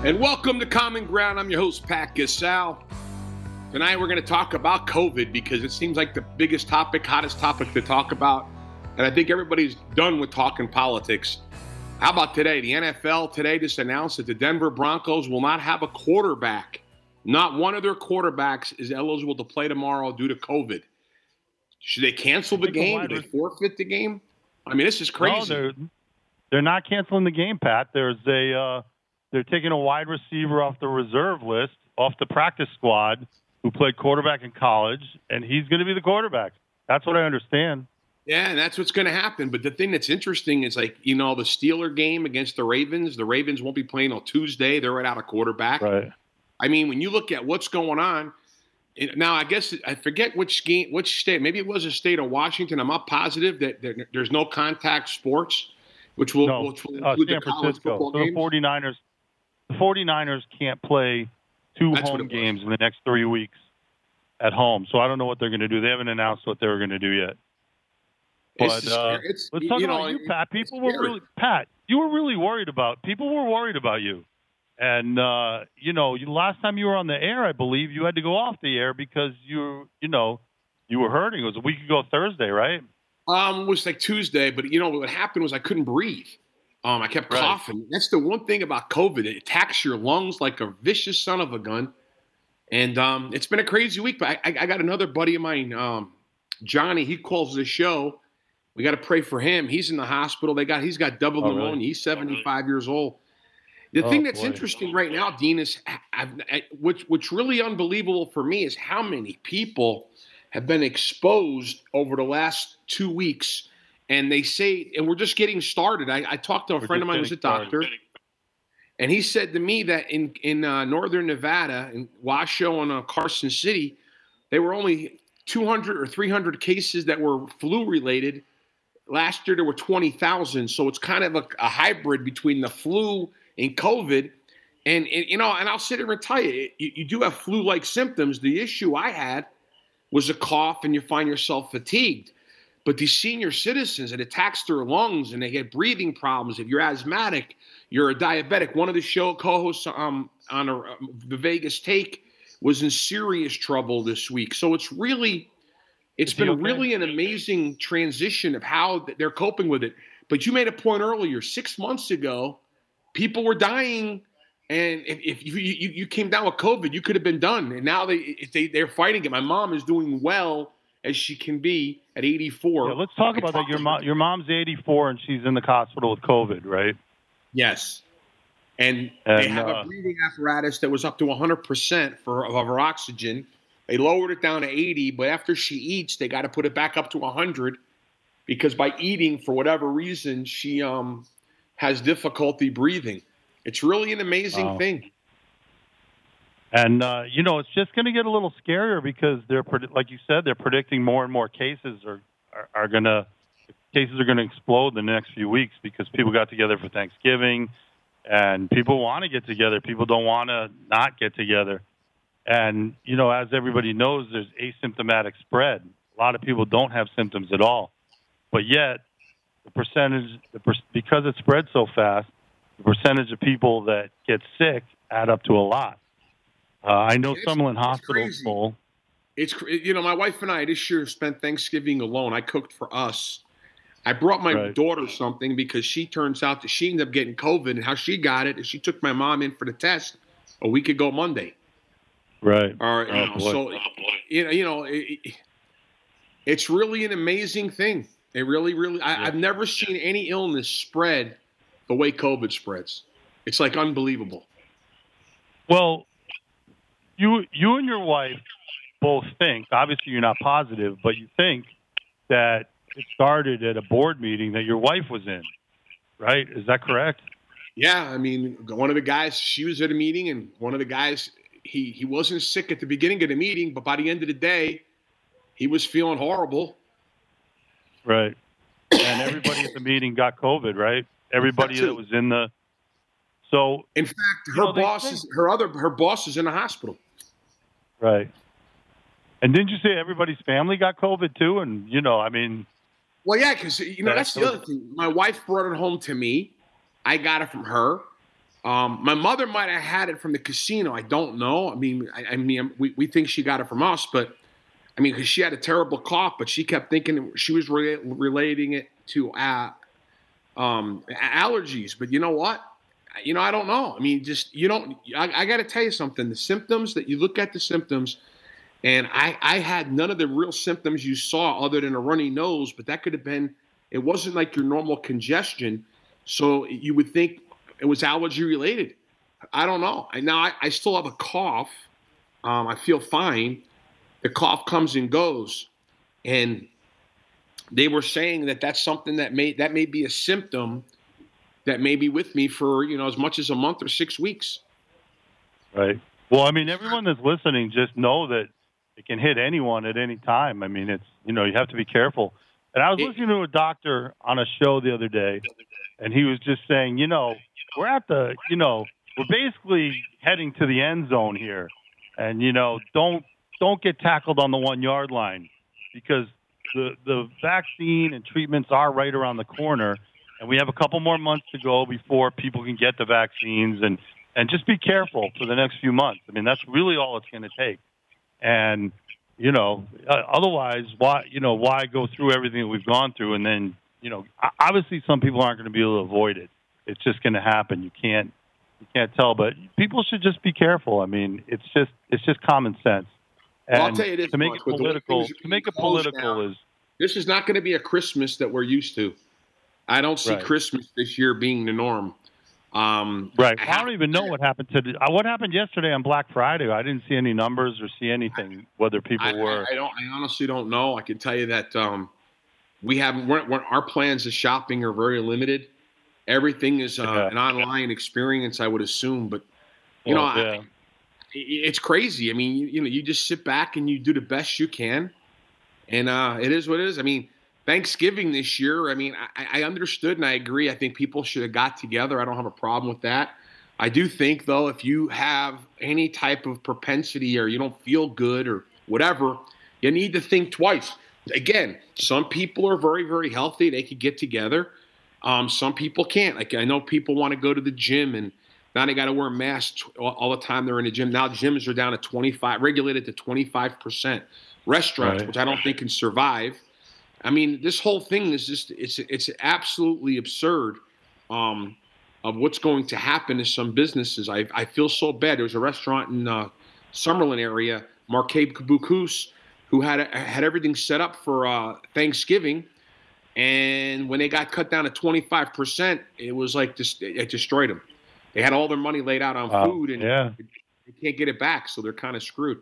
And welcome to Common Ground. I'm your host, Pat Gasal. Tonight we're going to talk about COVID because it seems like the biggest topic, hottest topic to talk about. And I think everybody's done with talking politics. How about today? The NFL today just announced that the Denver Broncos will not have a quarterback. Not one of their quarterbacks is eligible to play tomorrow due to COVID. Should they cancel the game? Do they forfeit the game? I mean, this is crazy. No, they're not canceling the game, Pat. They're taking a wide receiver off the reserve list, off the practice squad, who played quarterback in college, and he's going to be the quarterback. That's what I understand. Yeah, and that's what's going to happen. But the thing that's interesting is, the Steeler game against the Ravens won't be playing on Tuesday. They're right out of quarterback. Right. I mean, when you look at what's going on, now I guess I forget which state. Maybe it was a state of Washington. I'm not positive that there's no contact sports, which will include the college football games. The 49ers can't play two home games in the next 3 weeks at home. So I don't know what they're going to do. They haven't announced what they were going to do yet. But let's talk about you, Pat. People were really worried about you. And, last time you were on the air, I believe you had to go off the air because you were hurting. It was a week ago Thursday, right? It was like Tuesday, but what happened was I couldn't breathe. I kept coughing. That's the one thing about COVID. It attacks your lungs like a vicious son of a gun. And it's been a crazy week. But I got another buddy of mine, Johnny. He calls the show. We got to pray for him. He's in the hospital. He's got double pneumonia. Really? He's 75 years old. The thing that's interesting right now, Dean, is what's really unbelievable for me is how many people have been exposed over the last 2 weeks. And they say, and we're just getting started. I talked to a friend of mine who's a doctor, and he said to me that in northern Nevada, in Washoe and Carson City, they were only 200 or 300 cases that were flu-related. Last year, there were 20,000. So it's kind of a hybrid between the flu and COVID. And I'll sit here and tell you, you do have flu-like symptoms. The issue I had was a cough, and you find yourself fatigued. But these senior citizens, it attacks their lungs, and they get breathing problems. If you're asthmatic, you're a diabetic. One of the show co-hosts on the Vegas Take was in serious trouble this week. So it's been really an amazing transition of how they're coping with it. But you made a point earlier. 6 months ago, people were dying, and if you came down with COVID, you could have been done. And now they're fighting it. My mom is doing well as she can be at 84. Yeah, let's talk about that. Your mom's 84 and she's in the hospital with COVID, right? Yes. And they have a breathing apparatus that was up to 100% of her oxygen. They lowered it down to 80, but after she eats, they got to put it back up to 100 because by eating, for whatever reason, she has difficulty breathing. It's really an amazing thing. And, it's just going to get a little scarier because like you said, they're predicting more and more cases are going to explode in the next few weeks because people got together for Thanksgiving and people want to get together. People don't want to not get together. And, as everybody knows, there's asymptomatic spread. A lot of people don't have symptoms at all. But yet, because it spreads so fast, the percentage of people that get sick add up to a lot. I know Summerlin Hospital is full. It's my wife and I this year spent Thanksgiving alone. I cooked for us. I brought my daughter something because she turns out that she ended up getting COVID, and how she got it is she took my mom in for the test a week ago Monday. Right. It's really an amazing thing. It really. I've never seen any illness spread the way COVID spreads. It's like unbelievable. Well, you and your wife both think, obviously you're not positive, but you think that it started at a board meeting that your wife was in, right? Is that correct? Yeah, I mean, one of the guys, she was at a meeting, and one of the guys, he wasn't sick at the beginning of the meeting, but by the end of the day, he was feeling horrible. Right. And everybody at the meeting got COVID, right? Everybody that was in the. So in fact, her boss is in the hospital. Right. And didn't you say everybody's family got COVID too? And well, yeah, because that's the other thing. My wife brought it home to me. I got it from her. My mother might have had it from the casino. I don't know. I mean, we think she got it from us, but I mean, because she had a terrible cough, but she kept thinking she was relating it to allergies. But you know what? I don't know. I mean, just I got to tell you something. The symptoms that you look at the symptoms, and I had none of the real symptoms you saw other than a runny nose, but that could have been. It wasn't like your normal congestion, so you would think it was allergy related. I don't know. I still have a cough. I feel fine. The cough comes and goes, and they were saying that that's something that may be a symptom that may be with me for as much as a month or 6 weeks. Right. Well, I mean, everyone that's listening, just know that it can hit anyone at any time. I mean, it's you have to be careful. And I was listening to a doctor on a show the other day, and he was just saying, we're at the, we're basically heading to the end zone here, and don't get tackled on the 1 yard line, because the vaccine and treatments are right around the corner, and we have a couple more months to go before people can get the vaccines, and just be careful for the next few months. I mean, that's really all it's going to take. And, otherwise, why go through everything that we've gone through? And then, obviously some people aren't going to be able to avoid it. It's just going to happen. You can't tell, but people should just be careful. I mean, it's just common sense. And I'll tell you this, to make it political is, this is not going to be a Christmas that we're used to. I don't see Christmas this year being the norm. Right. I don't even know what happened what happened yesterday on Black Friday. I didn't see any numbers or see anything, whether people were. I honestly don't know. I can tell you that our plans of shopping are very limited. Everything is an online experience, I would assume. But, it's crazy. I mean, you just sit back and you do the best you can. And it is what it is. I mean, Thanksgiving this year, I mean, I understood and I agree. I think people should have got together. I don't have a problem with that. I do think, though, if you have any type of propensity or you don't feel good or whatever, you need to think twice. Again, some people are very, very healthy. They could get together. Some people can't. Like, I know people want to go to the gym, and now they got to wear masks all the time they're in the gym. Now gyms are down to regulated to 25%. Restaurants, which I don't think can survive. I mean, this whole thing is just, it's absolutely absurd of what's going to happen to some businesses. I feel so bad. There was a restaurant in Summerlin area, Marquet Boucous, who had everything set up for Thanksgiving. And when they got cut down to 25%, it was like it destroyed them. They had all their money laid out on food, and they can't get it back, so they're kind of screwed.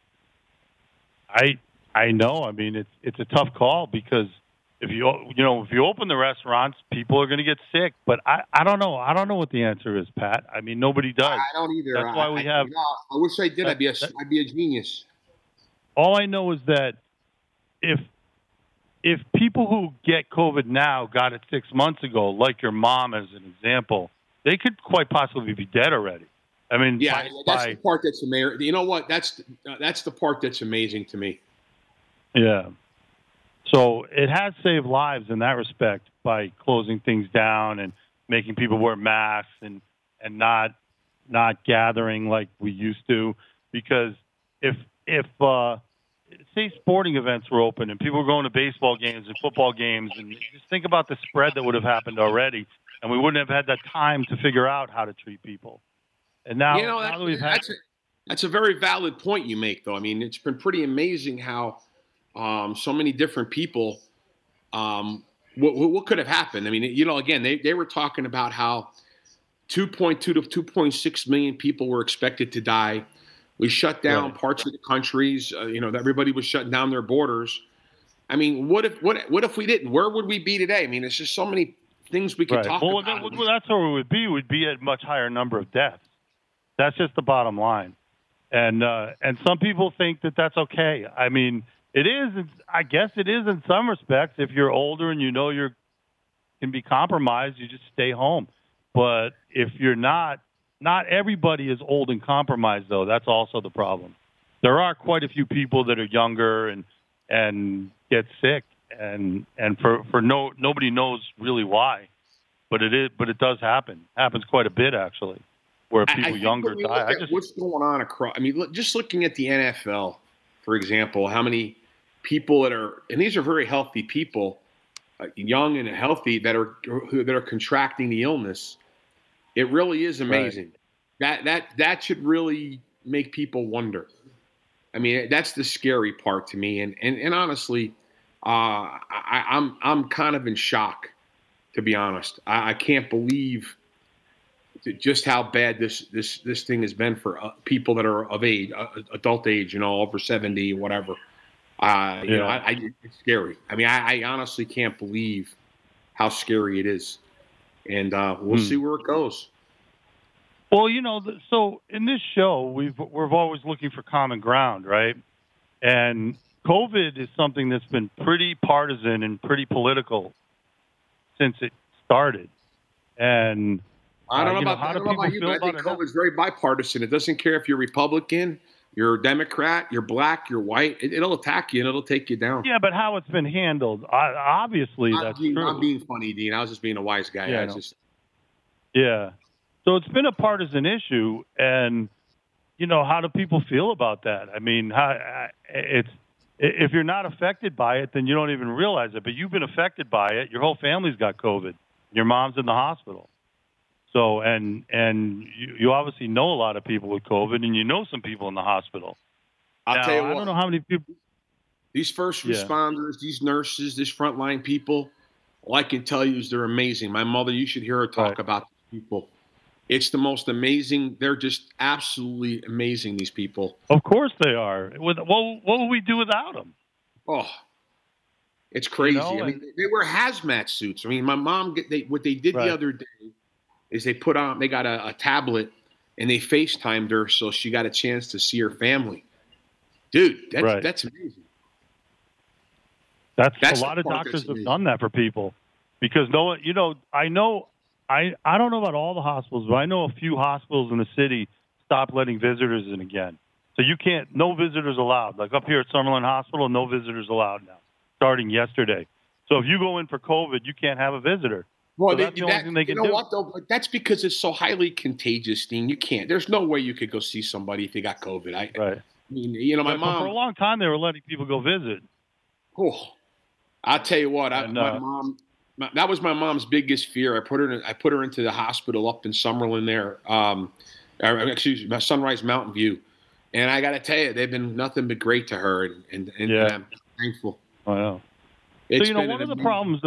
I know. I mean, it's a tough call, because if you open the restaurants, people are going to get sick. But I don't know. I don't know what the answer is, Pat. I mean, nobody does. I don't either. That's why we have. I wish I did. I'd be a genius. All I know is that if people who get COVID now got it 6 months ago, like your mom as an example, they could quite possibly be dead already. I mean, that's the part that's amazing. You know what? That's the part that's amazing to me. Yeah. So it has saved lives in that respect by closing things down and making people wear masks and not gathering like we used to. Because if say sporting events were open and people were going to baseball games and football games, and just think about the spread that would have happened already, and we wouldn't have had that time to figure out how to treat people. And now, now that we've had that's a very valid point you make, though. I mean, it's been pretty amazing how so many different people. What could have happened? I mean, again, they were talking about how 2.2 to 2.6 million people were expected to die. We shut down parts of the countries. Everybody was shutting down their borders. I mean, what if we didn't? Where would we be today? I mean, it's just so many things we could talk about. Well, that's where we would be. We'd be at a much higher number of deaths. That's just the bottom line. And some people think that that's okay. I mean, it is. I guess it is in some respects. If you're older and you can be compromised, you just stay home. But if you're not everybody is old and compromised, though. That's also the problem. There are quite a few people that are younger and get sick, and for nobody knows really why. but it does happen. Happens quite a bit actually, where people younger die. What's going on across? I mean, just looking at the NFL, for example, how many people and these are very healthy people, young and healthy that are contracting the illness. It really is amazing. Right. That should really make people wonder. I mean, that's the scary part to me. And honestly, I'm kind of in shock, to be honest. I can't believe just how bad this thing has been for people that are of age, adult age, over 70, whatever. It's scary. I mean, I honestly can't believe how scary it is. And we'll see where it goes. Well, so in this show, we're always looking for common ground, right? And COVID is something that's been pretty partisan and pretty political since it started. And I don't know about you, but I think COVID is very bipartisan. It doesn't care if you're Republican, you're a Democrat, you're black, you're white. It'll attack you and it'll take you down. Yeah, but how it's been handled, obviously, that's true. I'm being funny, Dean. I was just being a wise guy. Yeah. So it's been a partisan issue, and how do people feel about that? I mean, if you're not affected by it, then you don't even realize it. But you've been affected by it. Your whole family's got COVID. Your mom's in the hospital. So and you obviously know a lot of people with COVID, and you know some people in the hospital. I'll tell you what. I don't know how many people. These first responders, these nurses, these frontline people. All I can tell you is they're amazing. My mother, you should hear her talk about these people. It's the most amazing. They're just absolutely amazing, these people. Of course they are. What would we do without them? Oh, it's crazy. I mean, they wear hazmat suits. I mean, my mom, what they did the other day is they got a tablet and they FaceTimed her so she got a chance to see her family. Dude, that's amazing. That's a lot of doctors have done that for people because I don't know about all the hospitals, but I know a few hospitals in the city stopped letting visitors in again. So no visitors allowed. Like up here at Summerlin Hospital, no visitors allowed now, starting yesterday. So if you go in for COVID, you can't have a visitor. Well, so that's the only thing they can do. What, though? That's because it's so highly contagious, Dean. You can't. There's no way you could go see somebody if they got COVID. Right. I mean, my mom. For a long time, they were letting people go visit. Oh, I'll tell you what. My mom. That was my mom's biggest fear. I put her into the hospital up in Summerlin there. Sunrise Mountain View, and I got to tell you, they've been nothing but great to her, and I'm thankful. I know. So one of the problems.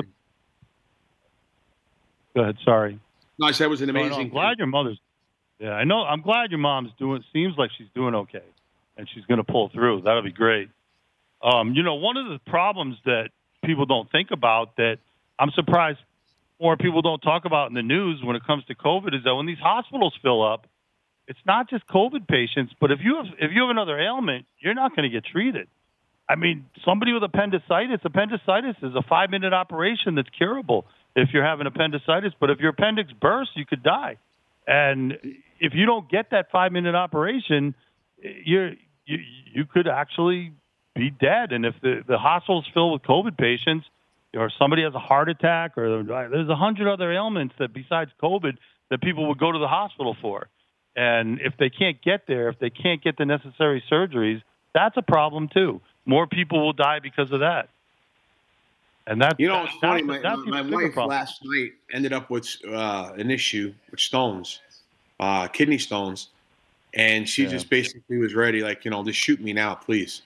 Go ahead. Sorry. No, I said it was an amazing. I'm glad your mother's. Yeah, I know. I'm glad your mom's doing. Seems like she's doing okay, and she's going to pull through. That'll be great. One of the problems that people don't think about that I'm surprised more people don't talk about in the news when it comes to COVID is that when these hospitals fill up, it's not just COVID patients, but if you have another ailment, you're not going to get treated. I mean, somebody with appendicitis is a 5-minute operation that's curable if you're having appendicitis. But if your appendix bursts, you could die. And if you don't get that 5-minute operation, you could actually be dead. And if the hospital's filled with COVID patients, or somebody has a heart attack, or there's 100 other ailments that besides COVID that people would go to the hospital for. And if they can't get there, if they can't get the necessary surgeries, that's a problem too. More people will die because of that. And that's it's funny. My wife last night ended up with an issue with stones, kidney stones, and she just basically was ready, like, just shoot me now, please.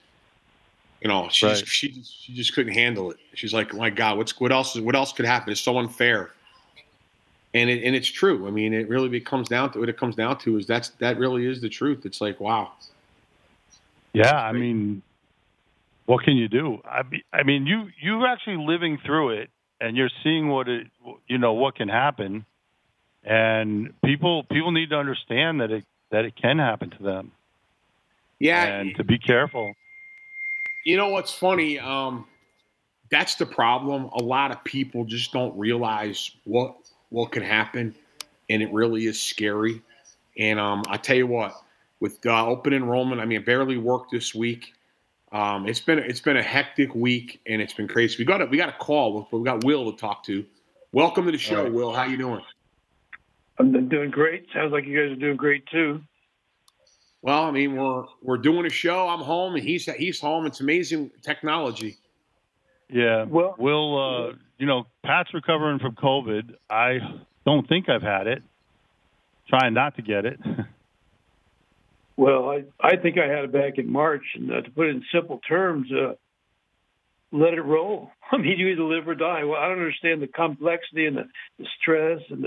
She just couldn't handle it. She's like, my God, what else could happen? It's so unfair. And it's true. I mean, it really comes down to what it comes down to is that really is the truth. It's like, wow. Yeah. I mean, what can you do? I mean, you're actually living through it and you're seeing what can happen. And people need to understand that it can happen to them. Yeah. And to be careful. You know what's funny? That's the problem. A lot of people just don't realize what can happen, and it really is scary. And I tell you what, with open enrollment, I mean, I barely worked this week. It's been a hectic week, and it's been crazy. We got a call. We got Will to talk to Welcome to the show, Will. How you doing? I'm doing great. Sounds like you guys are doing great too. Well, I mean, we're doing a show. I'm home, and he's home. It's amazing technology. Yeah. Well, Will, Pat's recovering from COVID. I don't think I've had it. Trying not to get it. Well, I think I had it back in March, and to put it in simple terms, let it roll. I mean, you either live or die. Well, I don't understand the complexity and the stress and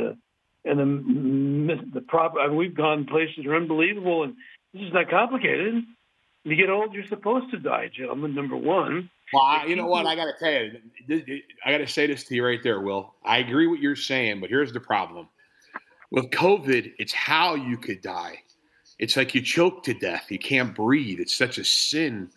the problem. I mean, we've gone places that are unbelievable, and this is not complicated. When you get old, you're supposed to die, gentlemen. Number one. Well, you know what? I got to tell you, I got to say this to you right there, Will. I agree with what you're saying, but here's the problem. With COVID, it's how you could die. It's like you choke to death. You can't breathe. It's such a sin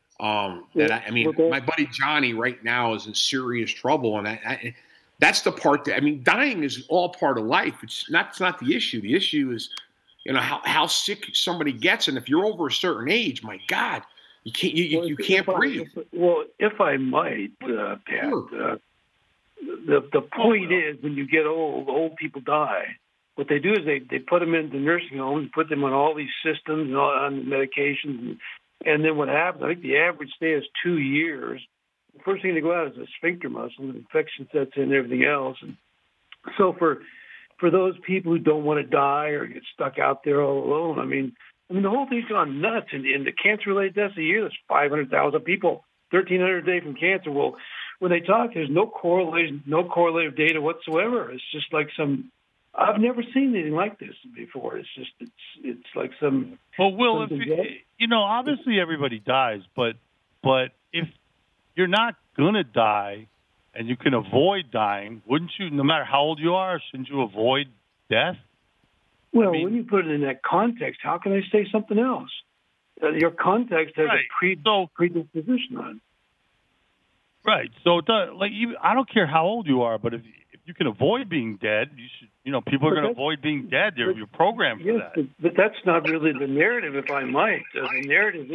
my buddy Johnny right now is in serious trouble. And that's the part dying is all part of life. It's not the issue. The issue is, how sick somebody gets. And if you're over a certain age, my God, you can't breathe. If I might, Pat, sure. The point is when you get old people die. What they do is they put them into nursing homes, put them on all these systems and on medications, and then what happens? I think the average stay is 2 years. The first thing to go out is the sphincter muscle, and infection sets in, and everything else. And so for those people who don't want to die or get stuck out there all alone, I mean the whole thing's gone nuts. And the cancer-related deaths a year, there's 500,000 people, 1,300 a day from cancer. Well, when they talk, there's no correlative data whatsoever. It's just like I've never seen anything like this before. It's like some. Well, Will, obviously everybody dies, but if you're not gonna die and you can avoid dying, wouldn't you? No matter how old you are, shouldn't you avoid death? Well, when you put it in that context, how can I say something else? Your context has a predisposition on it. Right. So, I don't care how old you are, but if you can avoid being dead, you should. People are going to avoid being dead. You're programmed for that. But that's not really the narrative, if I might. The narrative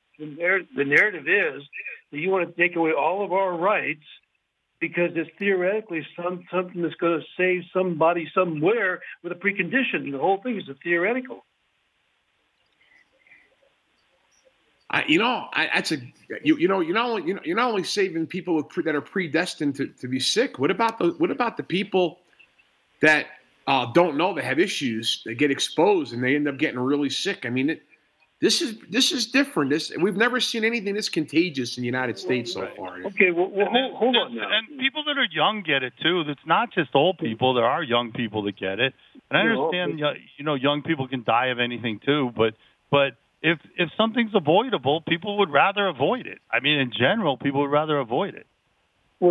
is that you want to take away all of our rights because it's theoretically something that's going to save somebody somewhere with a precondition. The whole thing is a theoretical. You're not only saving people that are predestined to be sick. What about the people that don't know they have issues? They get exposed and they end up getting really sick. I mean, this is different. We've never seen anything this contagious in the United States so far. Okay, well hold on now. And people that are young get it too. It's not just old people. There are young people that get it. And I understand, young people can die of anything too. But if something's avoidable, people would rather avoid it. I mean, in general, people would rather avoid it. Well,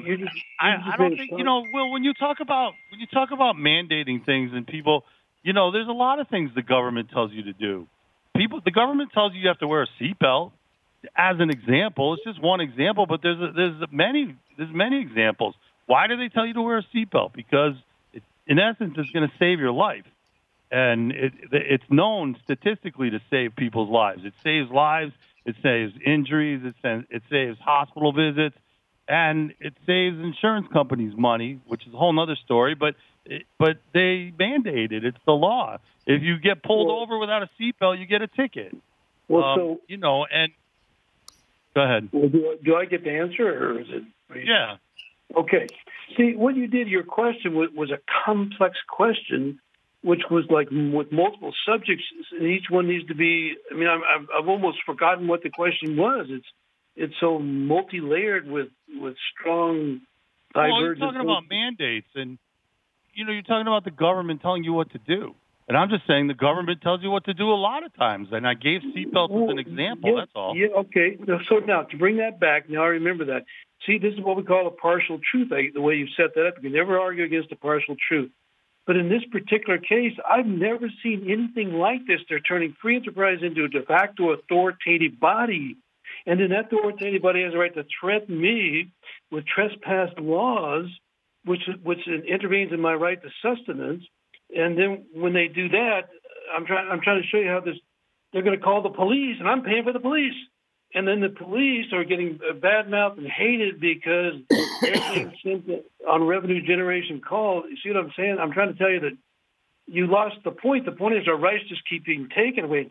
I don't think Will. When you talk about mandating things and people, there's a lot of things the government tells you to do. The government tells you have to wear a seatbelt. As an example, it's just one example, but there's many examples. Why do they tell you to wear a seatbelt? Because in essence, it's going to save your life, and it's known statistically to save people's lives. It saves lives. It saves injuries. It saves hospital visits. And it saves insurance companies money, which is a whole other story. But they mandate it. It's the law. If you get pulled over without a seatbelt, you get a ticket. Well, and go ahead. Well, do I get the answer, or is it? Yeah. Okay. See, what you did, your question was a complex question, which was like with multiple subjects, and each one needs to be. I mean, I've almost forgotten what the question was. It's so multi-layered with strong divergence. Well, you're talking about mandates, and you're talking about the government telling you what to do. And I'm just saying the government tells you what to do a lot of times. And I gave seatbelts as an example. That's all. Yeah. Okay. So now to bring that back, now I remember that. See, this is what we call a partial truth. The way you set that up, you can never argue against a partial truth. But in this particular case, I've never seen anything like this. They're turning free enterprise into a de facto authoritative body. And then that authoritative body has the right to threaten me with trespass laws, which intervenes in my right to sustenance. And then when they do that, I'm trying to show you how they're going to call the police, and I'm paying for the police. And then the police are getting bad-mouthed and hated because they're being sent on revenue generation calls. You see what I'm saying? I'm trying to tell you that you lost the point. The point is our rights just keep being taken away.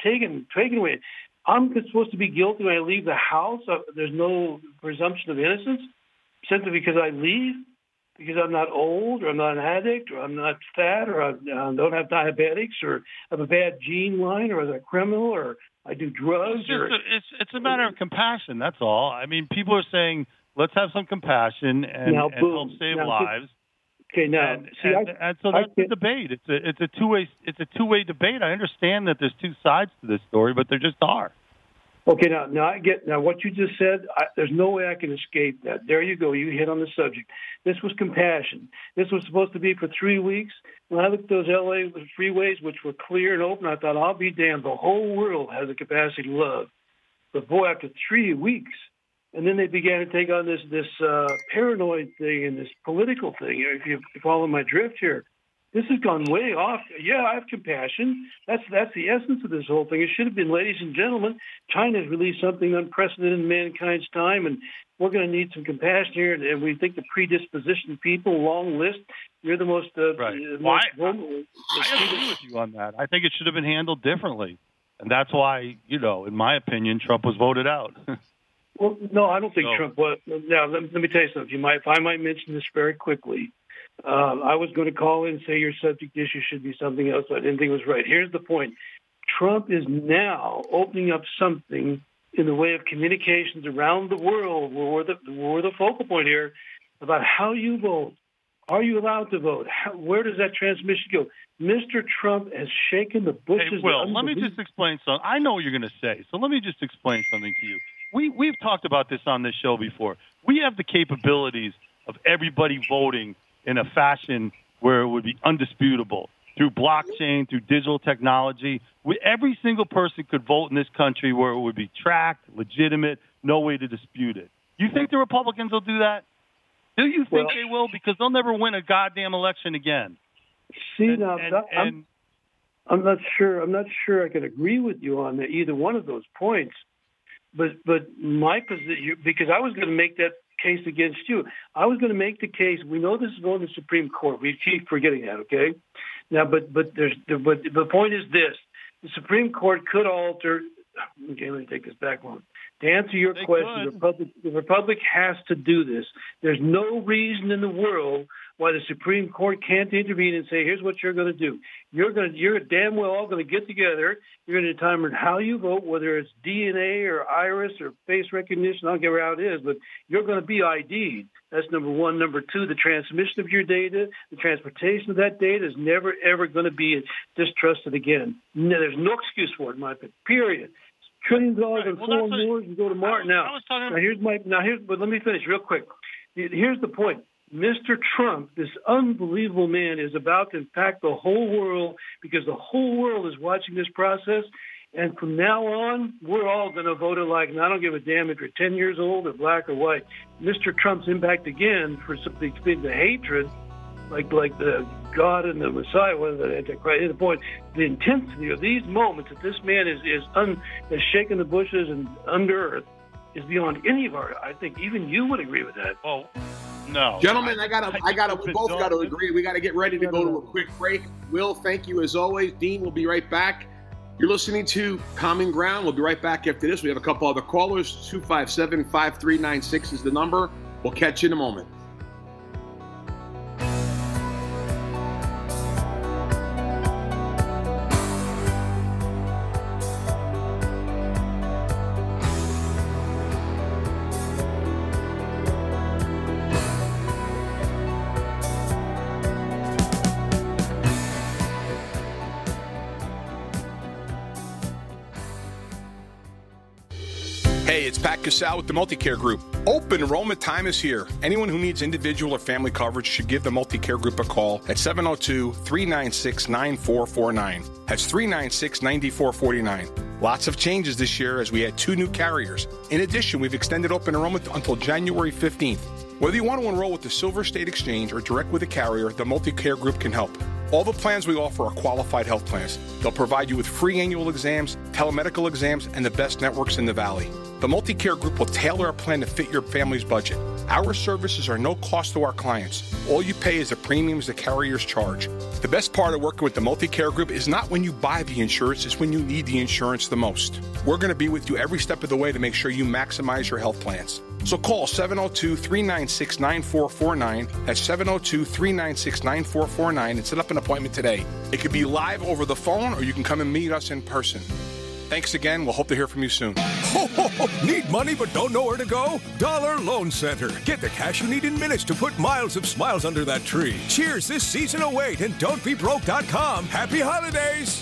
I'm supposed to be guilty when I leave the house. There's no presumption of innocence simply because I leave, because I'm not old, or I'm not an addict, or I'm not fat, or I don't have diabetics, or have a bad gene line, or I'm a criminal, or I do drugs. It's a matter of compassion. That's all. I mean, people are saying, let's have some compassion and help save lives. Okay, now so that's the debate. It's a two-way debate. I understand that there's two sides to this story, but there just are. Okay, now I get what you just said. There's no way I can escape that. There you go. You hit on the subject. This was compassion. This was supposed to be for 3 weeks. When I looked at those LA freeways, which were clear and open, I thought, I'll be damned. The whole world has the capacity to love. But boy, after 3 weeks, and then they began to take on this paranoid thing and this political thing. If you follow my drift here, this has gone way off. Yeah, I have compassion. That's the essence of this whole thing. It should have been, ladies and gentlemen, China's released something unprecedented in mankind's time, and we're going to need some compassion here. And we think the predispositioned people, long list, you're the most right. I agree with you on that. I think it should have been handled differently, and that's why, in my opinion, Trump was voted out. Well, no, I don't think Trump was. Now, let me tell you something. If I might mention this very quickly. I was going to call in and say your subject issue should be something else, but I didn't think it was right. Here's the point. Trump is now opening up something in the way of communications around the world, where we're the focal point here, about how you vote. Are you allowed to vote? Where does that transmission go? Mr. Trump has shaken the bushes. Hey, Will, let me just explain something. I know what you're going to say, so let me just explain something to you. We've talked about this on this show before. We have the capabilities of everybody voting in a fashion where it would be undisputable through blockchain, through digital technology. Every single person could vote in this country where it would be tracked, legitimate, no way to dispute it. You think the Republicans will do that? Do you think they will? Because they'll never win a goddamn election again. See, I'm not sure. I'm not sure I can agree with you on either one of those points. But my position, because I was going to make that case against you. I was going to make the case. We know this is going to the Supreme Court. We keep forgetting that. Okay. Now, but the point is this: the Supreme Court could alter. Okay, let me take this back one. To answer your question, the Republic has to do this. There's no reason in the world why the Supreme Court can't intervene and say, here's what you're going to do. You're damn well all going to get together. You're going to determine how you vote, whether it's DNA or iris or face recognition. I don't care how it is, but you're going to be ID'd. That's number one. Number two, the transmission of your data, the transportation of that data is never, ever going to be distrusted again. No, there's no excuse for it, in my opinion, period. Trillions of dollars in foreign wars and go to Mars. But let me finish real quick. Here's the point. Mr. Trump, this unbelievable man, is about to impact the whole world because the whole world is watching this process. And from now on, we're all going to vote alike. And I don't give a damn if you're 10 years old or black or white. Mr. Trump's impact again for something the hatred, like the God and the Messiah, whether the Antichrist. The point, the intensity of these moments that this man is shaking the bushes and under earth is beyond any of our. I think even you would agree with that. Well, no, gentlemen, we both got to agree. We got to get ready to go to a quick break. Will, thank you as always. Dean will be right back. You're listening to Common Ground. We'll be right back after this. We have a couple other callers. 257-5396 is the number. We'll catch you in a moment. Hey, it's Pat Casal with the Multicare Group. Open enrollment time is here. Anyone who needs individual or family coverage should give the Multicare Group a call at 702-396-9449. That's 396-9449. Lots of changes this year as we add 2 new carriers. In addition, we've extended open enrollment until January 15th. Whether you want to enroll with the Silver State Exchange or direct with a carrier, the Multicare Group can help. All the plans we offer are qualified health plans. They'll provide you with free annual exams, telemedical exams, and the best networks in the Valley. The Multicare Group will tailor a plan to fit your family's budget. Our services are no cost to our clients. All you pay is the premiums the carriers charge. The best part of working with the Multicare Group is not when you buy the insurance, it's when you need the insurance the most. We're going to be with you every step of the way to make sure you maximize your health plans. So call 702-396-9449. That's 702-396-9449 and set up an appointment today. It could be live over the phone or you can come and meet us in person. Thanks again. We'll hope to hear from you soon. Ho, ho, ho. Need money but don't know where to go? Dollar Loan Center. Get the cash you need in minutes to put miles of smiles under that tree. Cheers this season await and don'tbebroke.com. Happy holidays.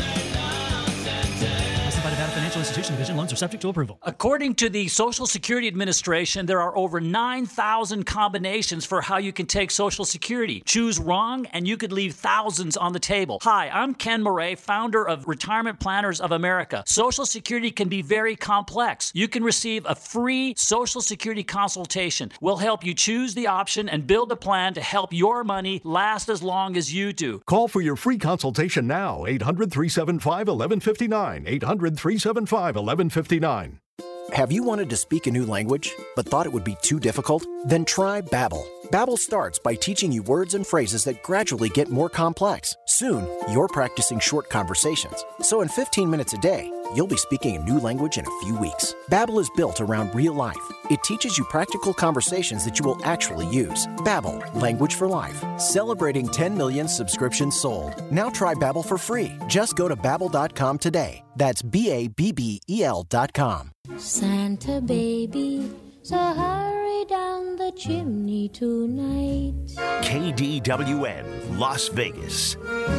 By Nevada Financial Institution Division, loans are subject to approval. According to the Social Security Administration, there are over 9,000 combinations for how you can take Social Security. Choose wrong, and you could leave thousands on the table. Hi, I'm Ken Murray, founder of Retirement Planners of America. Social Security can be very complex. You can receive a free Social Security consultation. We'll help you choose the option and build a plan to help your money last as long as you do. Call for your free consultation now. 800-375-1159. 800-375-1159. Have you wanted to speak a new language, but thought it would be too difficult? Then try Babbel. Babbel starts by teaching you words and phrases that gradually get more complex. Soon, you're practicing short conversations. So in 15 minutes a day, you'll be speaking a new language in a few weeks. Babbel is built around real life. It teaches you practical conversations that you will actually use. Babbel, language for life. Celebrating 10 million subscriptions sold. Now try Babbel for free. Just go to Babbel.com today. That's BABBEL.com. Santa baby, so hurry down the chimney tonight. KDWN, Las Vegas.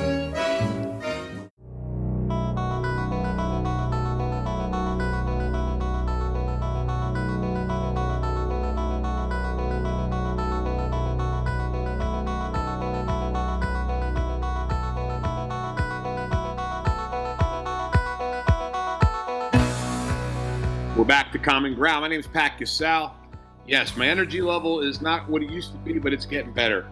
We're back to Common Ground. My name is Pat Casal. Yes, my energy level is not what it used to be, but it's getting better.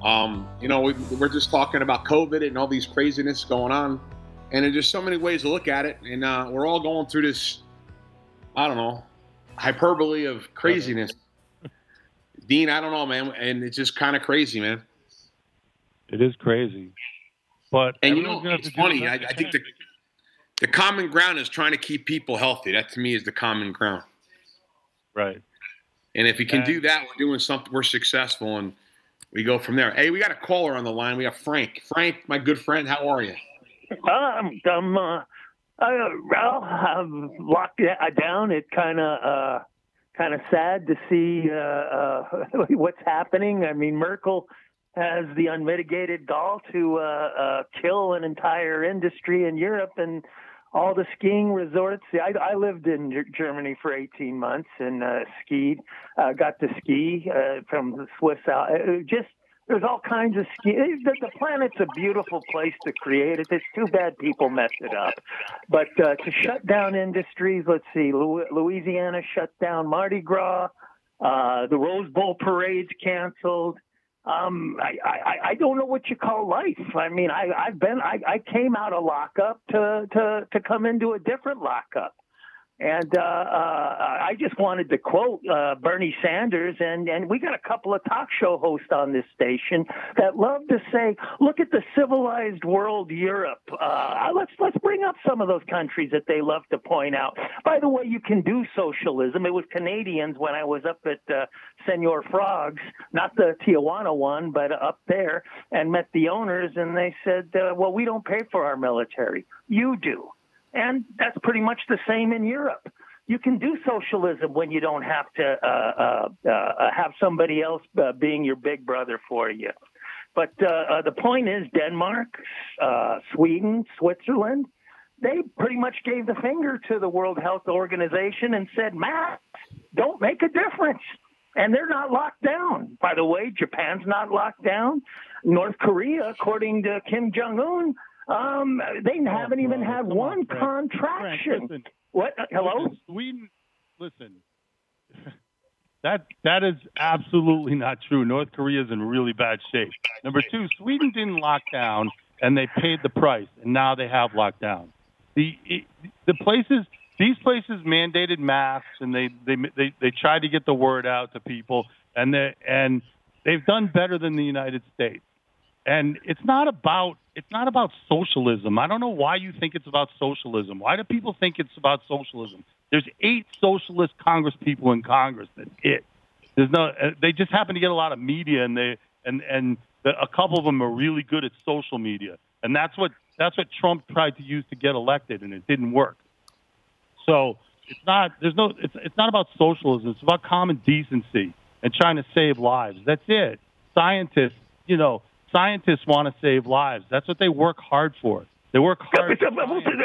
We're just talking about COVID and all these craziness going on. And there's just so many ways to look at it. And we're all going through this, I don't know, hyperbole of craziness. Dean, I don't know, man. And it's just kind of crazy, man. It is crazy. But and it's funny. I think the common ground is trying to keep people healthy. That to me is the common ground. Right. And if we can do that, we're doing something, we're successful, and we go from there. Hey, we got a caller on the line. We have Frank. Frank, my good friend, how are you? Ralph, I've locked it down. It's kind of sad to see what's happening. I mean, Merkel has the unmitigated gall to kill an entire industry in Europe and all the skiing resorts. I lived in Germany for 18 months and skied. Got to ski from the Swiss out. There's all kinds of ski. The planet's a beautiful place to create it. It's too bad people mess it up. But to shut down industries, let's see, Louisiana shut down Mardi Gras. The Rose Bowl parade's canceled. I don't know what you call life. I mean, I came out of lockup to come into a different lockup. And I just wanted to quote Bernie Sanders, and we got a couple of talk show hosts on this station that love to say, look at the civilized world, Europe. Let's bring up some of those countries that they love to point out. By the way, you can do socialism. It was Canadians when I was up at Senor Frogs, not the Tijuana one, but up there, and met the owners, and they said, well, we don't pay for our military. You do. And that's pretty much the same in Europe. You can do socialism when you don't have to have somebody else being your big brother for you. But the point is Denmark, Sweden, Switzerland, they pretty much gave the finger to the World Health Organization and said, masks don't make a difference. And they're not locked down. By the way, Japan's not locked down. North Korea, according to Kim Jong-un, they haven't even had one contraction. Frank, what? Hello? Sweden, listen. That is absolutely not true. North Korea is in really bad shape. Number two, Sweden didn't lock down, and they paid the price, and now they have locked down. These places mandated masks, and they tried to get the word out to people, and they've done better than the United States. And it's not about socialism. I don't know why you think it's about socialism. Why do people think it's about socialism? There's 8 socialist Congress people in Congress. That's it. They just happen to get a lot of media, and a couple of them are really good at social media, and that's what Trump tried to use to get elected, and it didn't work. So it's not about socialism. It's about common decency and trying to save lives. That's it. Scientists want to save lives. That's what they work hard for. They work hard. So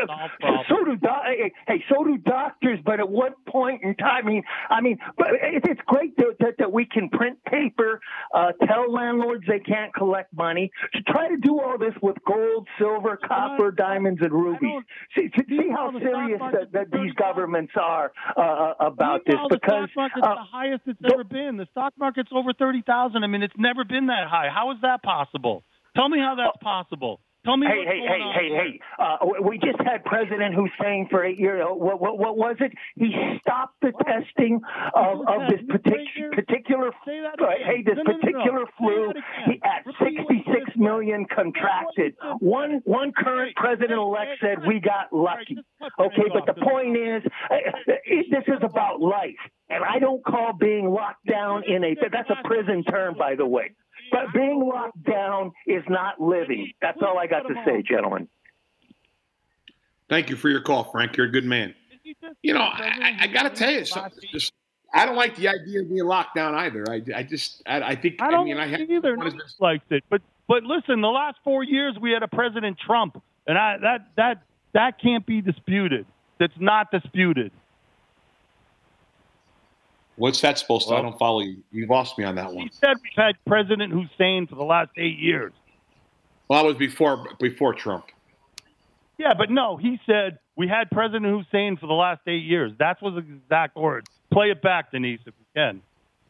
do doctors. But at what point in time? I mean, but it's great that we can print paper, tell landlords they can't collect money, to try to do all this with gold, silver, copper, diamonds, and rubies. See how serious that these governments are about this. Because the stock market's the highest it's ever been. The stock market's over 30,000. I mean, it's never been that high. How is that possible? Tell me how that's possible. Tell me Hey! We just had President Hussein for 8 years. What was it? He stopped the testing of this particular flu. He, at 66 million contracted. One current president-elect said we got lucky. Okay, but the point is, this is about life, and I don't call being locked down that's a prison term, by the way. But being locked down is not living. That's all I got to say, gentlemen. Thank you for your call, Frank. You're a good man. You know, I got to tell you something. I don't like the idea of being locked down either. I think either. Nobody likes it. But listen, the last 4 years we had a President Trump, and that can't be disputed. That's not disputed. What's that supposed to? I don't follow you. You lost me on that one. He said we've had President Hussein for the last 8 years. Well, that was before Trump. Yeah, but no, he said we had President Hussein for the last 8 years. That was the exact words. Play it back, Denise, if you can.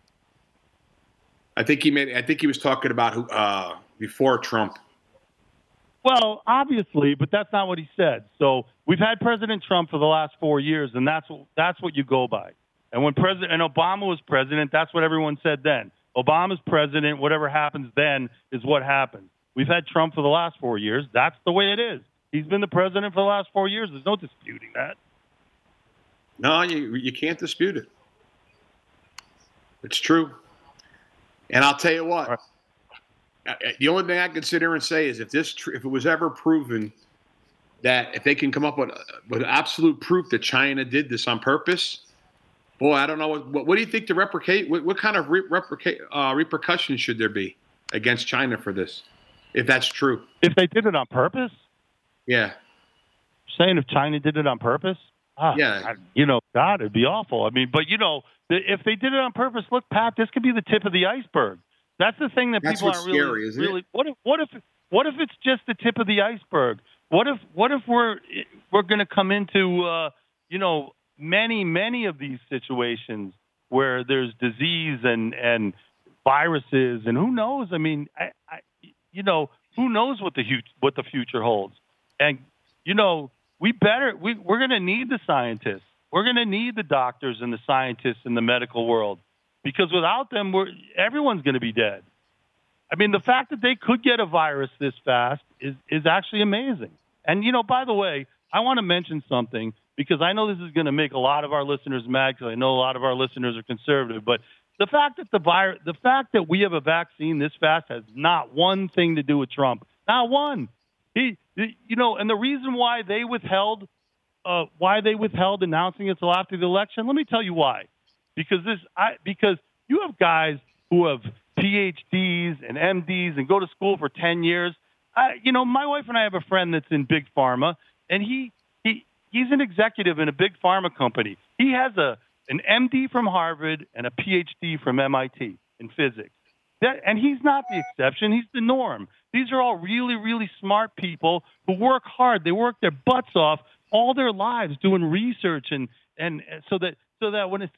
I think he was talking about before Trump. Well, obviously, but that's not what he said. So we've had President Trump for the last 4 years, and that's what you go by. And when Obama was president, that's what everyone said then. Obama's president, whatever happens then is what happens. We've had Trump for the last 4 years. That's the way it is. He's been the president for the last 4 years. There's no disputing that. No, you can't dispute it. It's true. And I'll tell you what. Right. The only thing I can sit here and say is if it was ever proven that if they can come up with absolute proof that China did this on purpose, boy, I don't know. What do you think to replicate? What kind of repercussions should there be against China for this, if that's true? If they did it on purpose? Yeah. Saying if China did it on purpose? Yeah. God, it'd be awful. I mean, but, if they did it on purpose, look, Pat, this could be the tip of the iceberg. That's the thing that people aren't really, isn't it? What if it's just the tip of the iceberg? What if we're going to come into, many of these situations where there's disease and viruses and who knows? I mean, who knows what the future holds? And we're going to need the scientists. We're going to need the doctors and the scientists in the medical world because without them, everyone's going to be dead. I mean, the fact that they could get a virus this fast is actually amazing. And by the way, I want to mention something. Because I know this is going to make a lot of our listeners mad because I know a lot of our listeners are conservative. But the fact that we have a vaccine this fast has not one thing to do with Trump. Not one. And the reason why they withheld announcing it until after the election, let me tell you why. Because you have guys who have PhDs and MDs and go to school for 10 years. My wife and I have a friend that's in big pharma, and he's an executive in a big pharma company. He has an MD from Harvard and a PhD from MIT in physics. And he's not the exception. He's the norm. These are all really, really smart people who work hard. They work their butts off all their lives doing research and so that when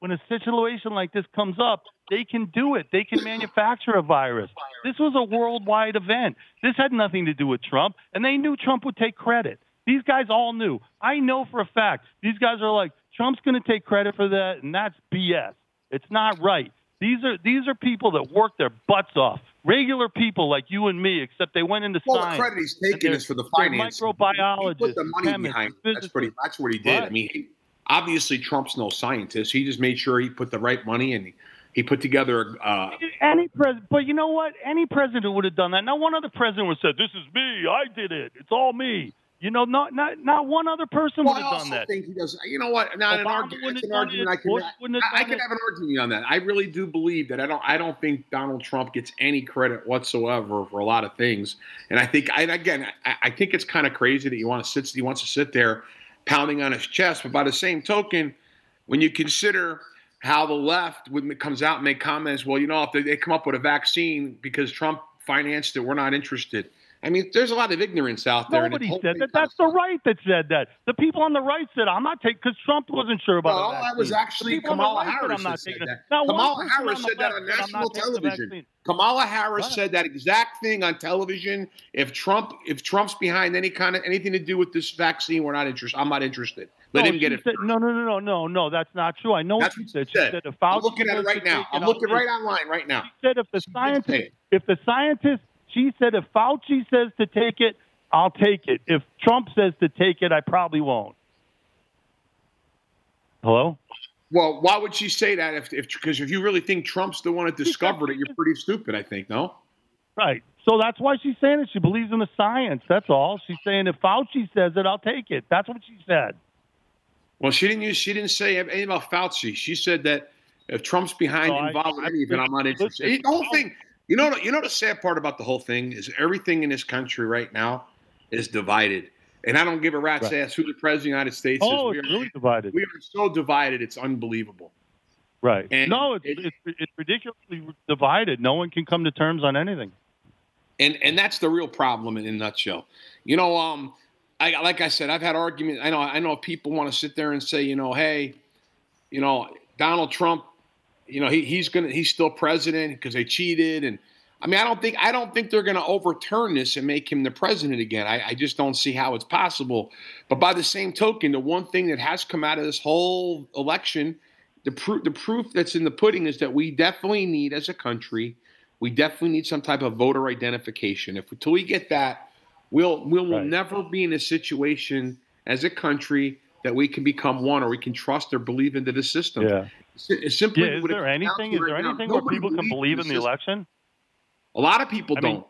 when a situation like this comes up, they can do it. They can manufacture a virus. This was a worldwide event. This had nothing to do with Trump, and they knew Trump would take credit. These guys all knew. I know for a fact. These guys are like, Trump's going to take credit for that, and that's BS. It's not right. These are people that work their butts off. Regular people like you and me, except they went into science. The credit he's taking is for the finance. Microbiologists. He put the money behind it. That's what he did. Right. I mean, obviously Trump's no scientist. He just made sure he put the right money and he put together. But you know what? Any president would have done that. Not one other president would have said, "This is me. I did it. It's all me." You know, not one other person would have done that. I think he does. You know what? Now, an argument I can have an argument on that. I really do believe that I don't think Donald Trump gets any credit whatsoever for a lot of things. And I think it's kind of crazy that he wants to sit there pounding on his chest. But by the same token, when you consider how the left comes out and make comments, well, you know, if they come up with a vaccine because Trump financed it, we're not interested. I mean, there's a lot of ignorance out there. Nobody said that. That's the right that said that. The people on the right said, I'm not taking, because Trump wasn't sure about it. That was actually Kamala Harris that said that. Kamala Harris said that on national television. Kamala Harris said that exact thing on television. If Trump's behind anything to do with this vaccine, we're not interested. I'm not interested. Let him get it. No, that's not true. I know what she said. She said if Fauci, I'm looking at it right now. I'm looking right online right now. She said she said if Fauci says to take it, I'll take it. If Trump says to take it, I probably won't. Hello? Well, why would she say that? Because if you really think Trump's the one that discovered it, you're pretty stupid, I think, no? Right. So that's why she's saying it. She believes in the science. That's all. She's saying if Fauci says it, I'll take it. That's what she said. Well, she didn't say anything about Fauci. She said that if Trump's involved in any of it, I'm not interested. The whole thing. You know the sad part about the whole thing is everything in this country right now is divided. And I don't give a rat's ass who the president of the United States is. It's really divided. We are so divided, it's unbelievable. Right. And it's ridiculously divided. No one can come to terms on anything. And that's the real problem in a nutshell. You know, like I said, I've had arguments. I know people want to sit there and say, you know, hey, you know, Donald Trump, you know, he's still president because they cheated, and I mean, I don't think they're going to overturn this and make him the president again. I just don't see how it's possible. But by the same token, the one thing that has come out of this whole election, the proof that's in the pudding is that we definitely need, as a country, some type of voter identification. Until we get that, we'll never be in a situation as a country that we can become one, or we can trust or believe into the system. Yeah. Is there anything where people can believe in the election? A lot of people don't.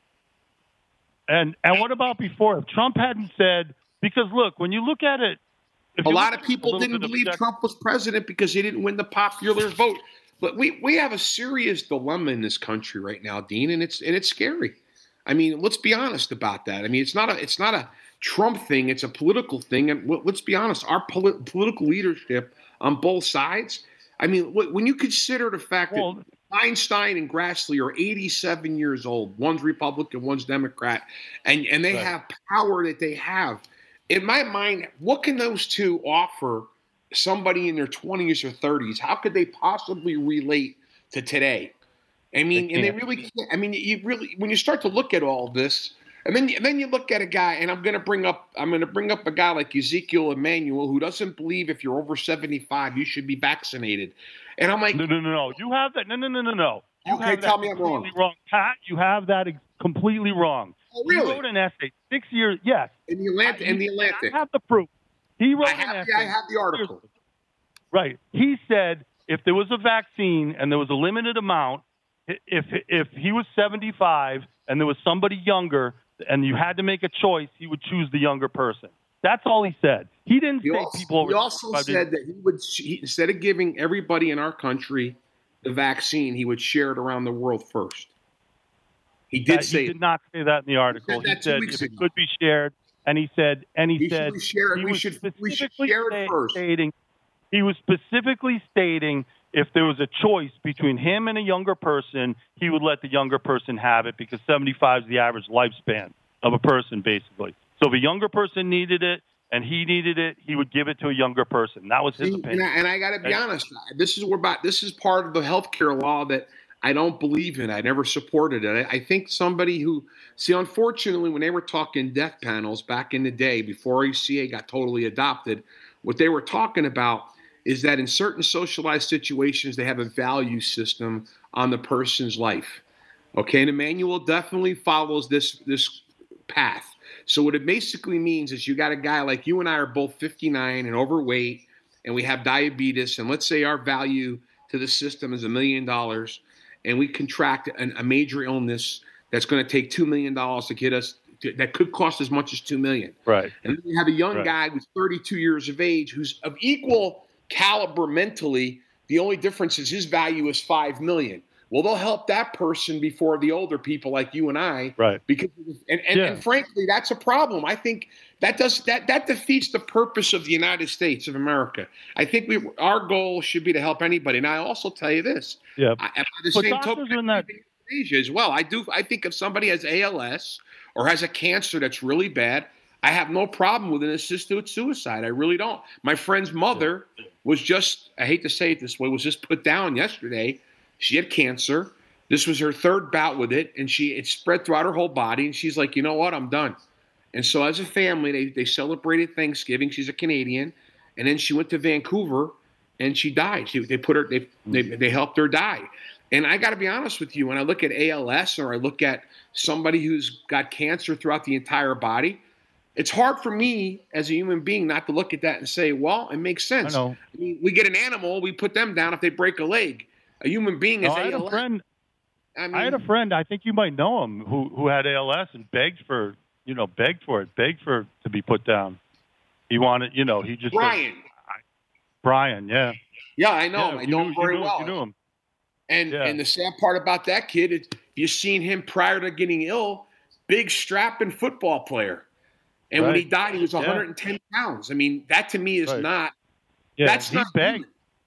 And what about before? If Trump hadn't said, because look, when you look at it, a lot of people didn't believe Trump was president because he didn't win the popular vote. But we have a serious dilemma in this country right now, Dean, and it's scary. I mean, let's be honest about that. I mean, it's not a Trump thing; it's a political thing. And let's be honest, our political leadership on both sides. I mean, when you consider the fact that Einstein and Grassley are 87 years old, one's Republican, one's Democrat, and they have power that they have. In my mind, what can those two offer somebody in their 20s or 30s? How could they possibly relate to today? I mean, and they really can't. I mean, when you start to look at all this, and then you look at a guy, and I'm going to bring up a guy like Ezekiel Emanuel, who doesn't believe if you're over 75 you should be vaccinated. And I'm like, no. You have that. No. Okay, tell me I'm wrong. Pat, you have that completely wrong. Oh, really? He wrote an essay 6 years. Yes. In the Atlantic. I have the proof. He wrote an essay. I have the article. Right. He said if there was a vaccine and there was a limited amount, if he was 75 and there was somebody younger and you had to make a choice, he would choose the younger person. That's all he said. He didn't say people over. He also said that instead of giving everybody in our country the vaccine, he would share it around the world first. He did say. He did not say that in the article. He said if it could be shared, and he said we should share it first. He was specifically stating if there was a choice between him and a younger person, he would let the younger person have it because 75 is the average lifespan of a person, basically. So if a younger person needed it, and he needed it, he would give it to a younger person. That was his opinion. And I got to be honest, this is part of the healthcare law that I don't believe in. I never supported it. I think somebody who, unfortunately, when they were talking death panels back in the day before ACA got totally adopted, what they were talking about is that in certain socialized situations, they have a value system on the person's life. Okay, and the manual definitely follows this path. So what it basically means is you got a guy like you and I are both 59 and overweight, and we have diabetes, and let's say our value to the system is $1 million, and we contract a major illness that's going to take $2 million to get us, that could cost as much as $2 million. Right. And then you have a young guy who's 32 years of age who's of equal caliber mentally. The only difference is his value is $5 million. Well, they'll help that person before the older people like you and I. Right. Because and frankly, that's a problem. I think that defeats the purpose of the United States of America. I think our goal should be to help anybody. And I also tell you this. Yeah. By the same token, Asia as well. I think if somebody has ALS or has a cancer that's really bad, I have no problem with an assisted suicide. I really don't. My friend's mother was just, I hate to say it this way, was just put down yesterday. She had cancer. This was her third bout with it, and it spread throughout her whole body. And she's like, you know what? I'm done. And so as a family, they celebrated Thanksgiving. She's a Canadian. And then she went to Vancouver, and she died. They helped her die. And I got to be honest with you, when I look at ALS or I look at somebody who's got cancer throughout the entire body, it's hard for me as a human being not to look at that and say, well, it makes sense. I know. I mean, we get an animal, we put them down if they break a leg. A human being is ALS. I had a friend, I think you might know him, who had ALS and begged for it to be put down. He wanted, he just Brian. Brian, yeah. Yeah, I know him. I know him very well. You knew him. And the sad part about that kid is you've seen him prior to getting ill, big strapping football player. And when he died, he was 110 pounds. I mean, that to me is not. Yeah, that's not begged.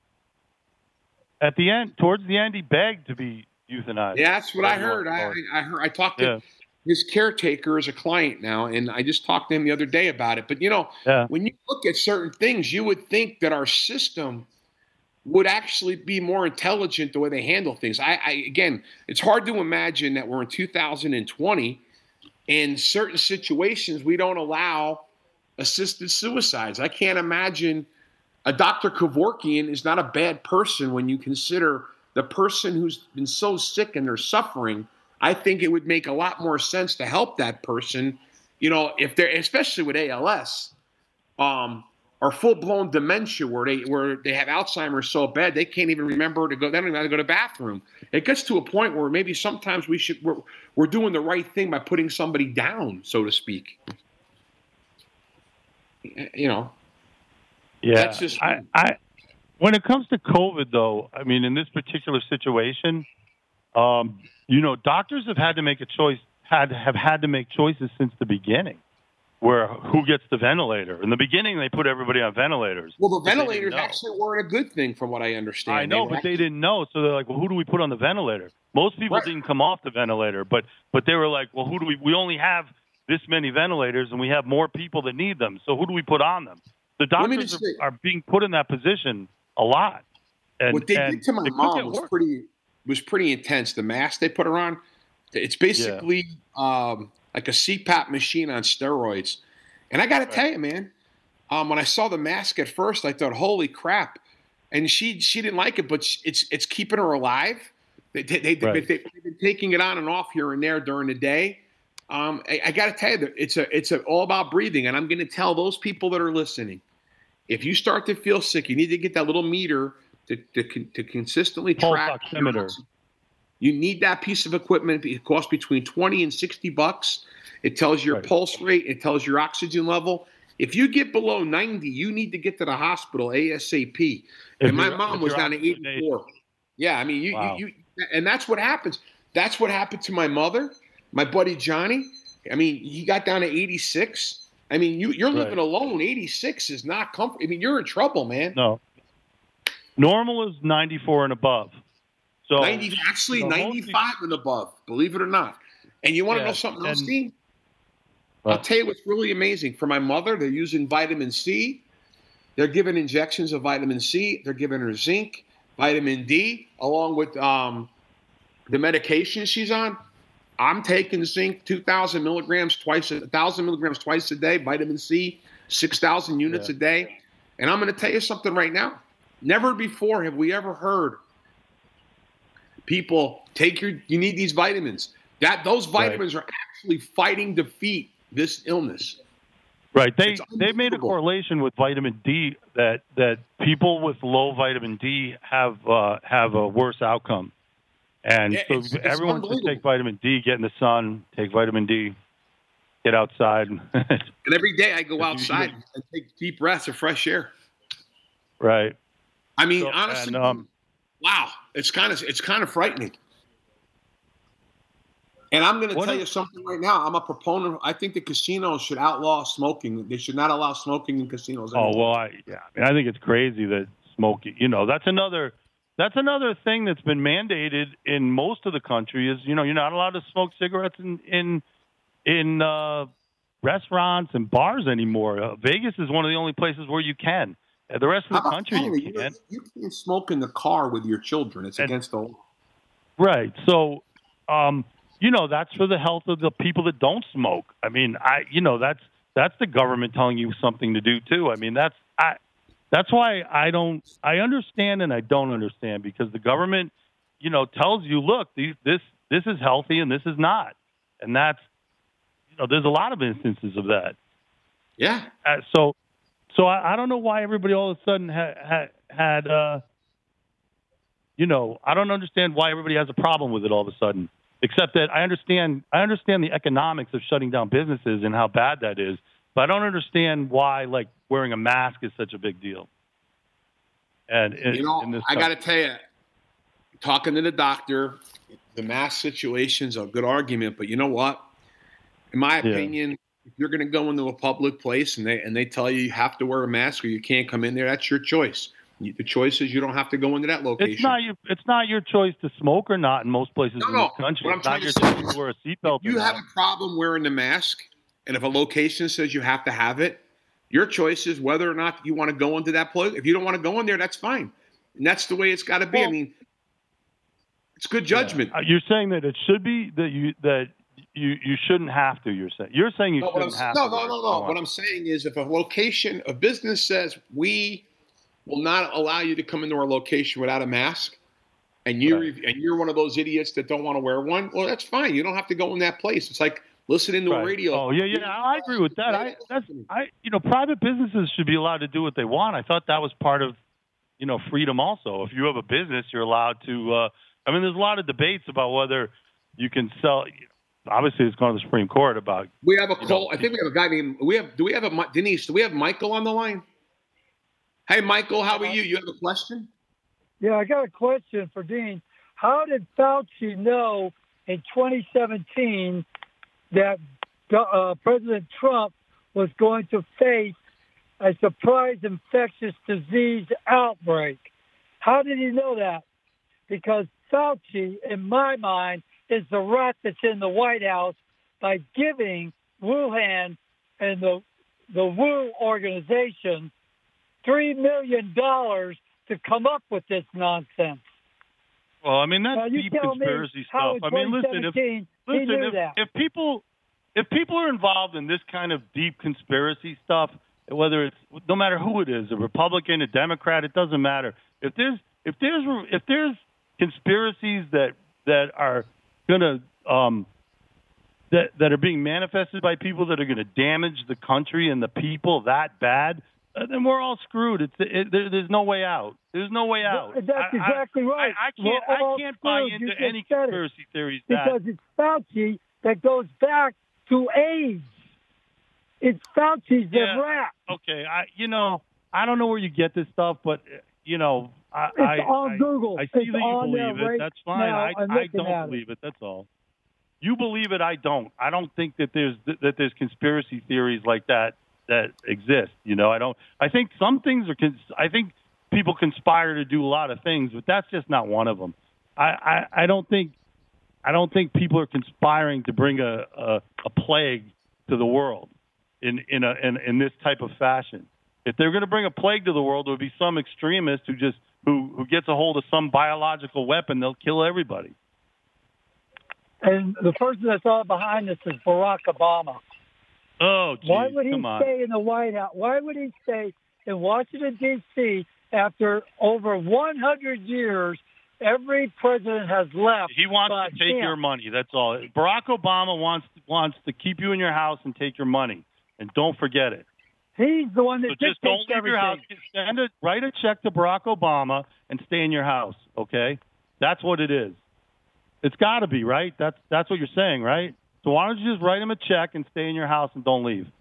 At the end, towards the end, he begged to be euthanized. Yeah, that's what I heard. I talked to his caretaker as a client now, and I just talked to him the other day about it. But when you look at certain things, you would think that our system would actually be more intelligent the way they handle things. Again, it's hard to imagine that we're in 2020. In certain situations, we don't allow assisted suicides. I can't imagine a Dr. Kevorkian is not a bad person when you consider the person who's been so sick and they're suffering. I think it would make a lot more sense to help that person, if they're, especially with ALS, or full-blown dementia where they have Alzheimer's so bad they can't even remember to go. They don't even have to go to the bathroom. It gets to a point where maybe sometimes we're doing the right thing by putting somebody down, so to speak. Yeah. That's just when it comes to COVID, though, I mean, in this particular situation, doctors have had to make a choice. Have had to make choices since the beginning. Where who gets the ventilator? In the beginning, they put everybody on ventilators. Well, the ventilators actually weren't a good thing, from what I understand. I know, but they didn't know, so they're like, "Well, who do we put on the ventilator?" Most people didn't come off the ventilator, but they were like, "Well, who do we? We only have this many ventilators, and we have more people that need them. So who do we put on them?" The doctors are being put in that position a lot. And, what they did to my mom was pretty intense. The mask they put her on, it's basically. Like a CPAP machine on steroids. And I got to tell you, man, when I saw the mask at first, I thought, holy crap. And she didn't like it, but it's keeping her alive. They've been taking it on and off here and there during the day. I got to tell you, it's all about breathing. And I'm going to tell those people that are listening, if you start to feel sick, you need to get that little meter to consistently track. Pulse oximeter. You need that piece of equipment. It costs between $20 and $60. It tells your pulse rate. It tells your oxygen level. If you get below 90, you need to get to the hospital ASAP. And my mom was down to 84. Yeah, I mean, you and that's what happens. That's what happened to my mother, my buddy Johnny. I mean, he got down to 86. I mean, you're living alone. 86 is not comfortable. I mean, you're in trouble, man. No. Normal is 94 and above. So, 95 and above, believe it or not. And you want to know something else, Dean? I'll tell you what's really amazing. For my mother, they're using vitamin C. They're giving injections of vitamin C. They're giving her zinc, vitamin D, along with the medication she's on. I'm taking zinc, 2,000 milligrams twice, 1,000 milligrams twice a day, vitamin C, 6,000 units a day. And I'm going to tell you something right now. Never before have we ever heard people you need these vitamins. Those vitamins are actually fighting defeat this illness. Right. They made a correlation with vitamin D that people with low vitamin D have a worse outcome. And so everyone should take vitamin D, get in the sun, take vitamin D, get outside. And every day I go outside and take deep breaths of fresh air. Right. I mean, honestly, wow, it's kind of frightening. And I'm going to tell you something right now. I'm a proponent. I think the casinos should outlaw smoking. They should not allow smoking in casinos anymore. Oh, well, I think it's crazy that smoking, that's another thing that's been mandated in most of the country is, you're not allowed to smoke cigarettes in restaurants and bars anymore. Vegas is one of the only places where you can. The rest of the country, you can't. You can't smoke in the car with your children. It's against the law. Right. So, that's for the health of the people that don't smoke. I mean, that's the government telling you something to do too. I mean, that's why I understand and I don't understand, because the government, tells you, look, this is healthy and this is not. And that's, there's a lot of instances of that. Yeah. So I don't know why everybody all of a sudden had I don't understand why everybody has a problem with it all of a sudden, except that I understand the economics of shutting down businesses and how bad that is, but I don't understand why, like, wearing a mask is such a big deal. And I got to tell you, talking to the doctor, the mask situation's a good argument, but you know what? In my opinion, if you're going to go into a public place and they tell you have to wear a mask or you can't come in there, that's your choice. The choice is you don't have to go into that location. It's not your choice to smoke or not in most places in this country. What I'm trying to say is, wear a seatbelt. You have a problem wearing the mask, and if a location says you have to have it, your choice is whether or not you want to go into that place. If you don't want to go in there, that's fine, and that's the way it's got to be. I mean, it's good judgment. You're saying that it should be that you shouldn't have to. You're saying you shouldn't have to. No. What I'm saying is, if a business says we will not allow you to come into our location without a mask, and you're one of those idiots that don't want to wear one, well, that's fine. You don't have to go in that place. It's like listening to a radio. Oh yeah, I agree with that. Private businesses should be allowed to do what they want. I thought that was part of, freedom also. If you have a business, you're allowed to. There's a lot of debates about whether you can sell. Obviously, it's going to the Supreme Court about. We have a call. I think we have a guy named. Do we have Michael on the line? Hey, Michael, how are you? You have a question? Yeah, I got a question for Dean. How did Fauci know in 2017 that President Trump was going to face a surprise infectious disease outbreak? How did he know that? Because Fauci, in my mind, is the rat that's in the White House by giving Wuhan and the Wu organization $3 million to come up with this nonsense. Well, that's deep conspiracy stuff. Listen, if people are involved in this kind of deep conspiracy stuff, whether it's no matter who it is, a Republican, a Democrat, it doesn't matter. If there's conspiracies that are gonna that are being manifested by people that are going to damage the country and the people that bad, then we're all screwed. There's no way out. There's no way out. That's exactly right. I can't buy into any conspiracy theories. Because it's Fauci that goes back to AIDS. It's Fauci's the rat. Okay, I don't know where you get this stuff, but it's on Google. I see that you believe it. That's fine. I don't believe it. That's all. You believe it. I don't. I don't think that there's conspiracy theories like that exist. I don't. I think some things are. I think people conspire to do a lot of things, but that's just not one of them. I don't think people are conspiring to bring a plague to the world in this type of fashion. If they're going to bring a plague to the world, it would be some extremist who gets a hold of some biological weapon. They'll kill everybody. And the person that's all behind this is Barack Obama. Oh, geez, why would he come on. stay in the White House? Why would he stay in Washington, D.C. after over 100 years? Every president has left. He wants to take your money. That's all. Barack Obama wants to keep you in your house and take your money. And don't forget it. He's the one that dictates just don't leave everything. your house. Write a check to Barack Obama and stay in your house, okay? That's what it is. It's got to be, right? That's what you're saying, right? So why don't you just write him a check and stay in your house and don't leave?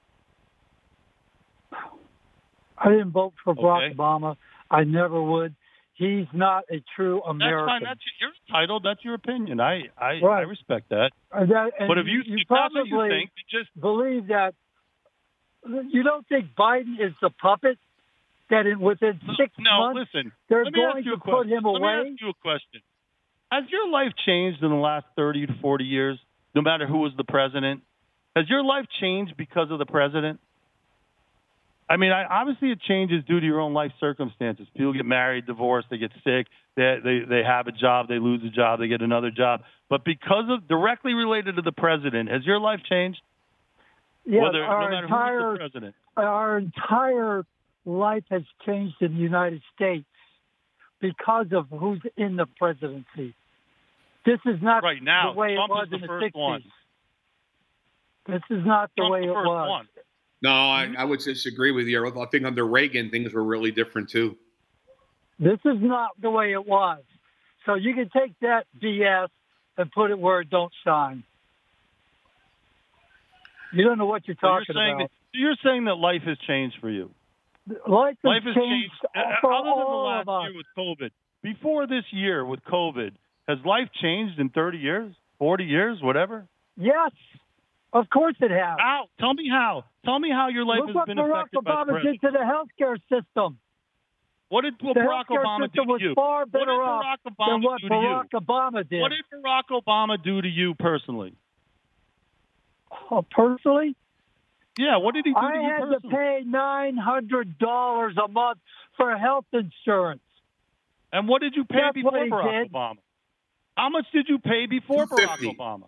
I didn't vote for Barack Obama. I never would. He's not a true American. That's fine. You're entitled. That's your opinion. I respect that. But if you probably think, just believe that. You don't think Biden is the puppet that within 6 months listen, they're going to put him away? Let me ask you a question. Has your life changed in the last 30 to 40 years, no matter who was the president? Has your life changed because of the president? I mean, obviously it changes due to your own life circumstances. People get married, divorced, they get sick, they have a job, they lose a job, they get another job. But because of directly related to the president, has your life changed? Yeah, no matter who's the president. Our entire life has changed in the United States because of who's in the presidency. This is not right now, the way Trump it was is the in the first 60s. One. This is not the Trump's way the it first was. One. No, I would disagree with you. I think under Reagan, things were really different, too. This is not the way it was. So you can take that BS and put it where it don't shine. You don't know what you're talking about. You're saying that life has changed for you. Life has changed for other than the all last of us. year with COVID. Before this year with COVID, has life changed in 30 years, 40 years, whatever? Yes, of course it has. How? Tell me how. Tell me how your life has been affected by the Look what Barack Obama president. did to the healthcare system. What did The Barack healthcare Obama system do was to you? far What better did off Barack Obama than what do to Barack you? Obama did. What did Barack Obama do to you personally? Personally? Yeah, what did he do to you I had personally? to pay $900 a month for health insurance. And what did you pay That's before what he Barack did. Obama? How much did you pay before Barack Obama?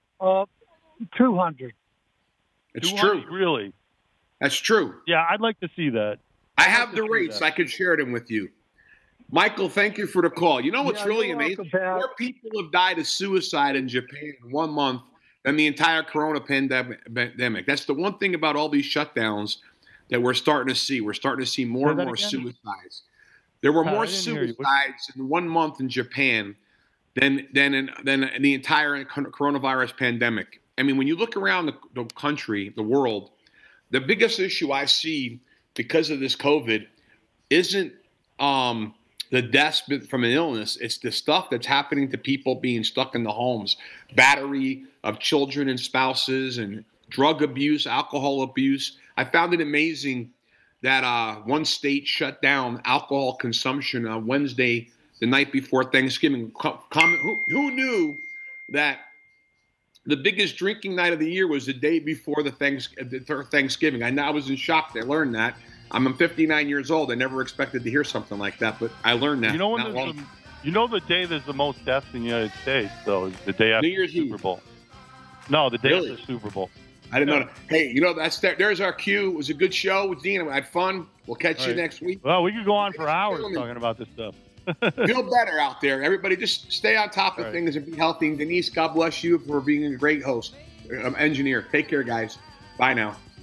$200. It's 200, true. Really? That's true. Yeah, I'd like to see that. I have the rates. I could share them with you. Michael, thank you for the call. You know what's really amazing? More people have died of suicide in Japan in 1 month than the entire corona pandemic. That's the one thing about all these shutdowns that we're starting to see. We're starting to see more and more suicides. There were more suicides in 1 month in Japan than in the entire coronavirus pandemic. I mean, when you look around the country, the world, the biggest issue I see because of this COVID isn't the deaths from an illness. It's the stuff that's happening to people being stuck in the homes, battery of children and spouses, and drug abuse, alcohol abuse. I found it amazing that one state shut down alcohol consumption on Wednesday, the night before Thanksgiving. Who knew that the biggest drinking night of the year was the day before the Thanksgiving? I was in shock. I learned that. I'm 59 years old. I never expected to hear something like that, but I learned that. You know the day there's the most deaths in the United States, though, is the day after the Super Bowl. No, the day after the Super Bowl. I didn't know that. Hey, there's our cue. It was a good show with Dean. I had fun. We'll catch you next week. Well, we could go on for hours talking about this stuff. Feel better out there. Everybody just stay on top of things and be healthy. And Denise, God bless you for being a great host, engineer. Take care, guys. Bye now.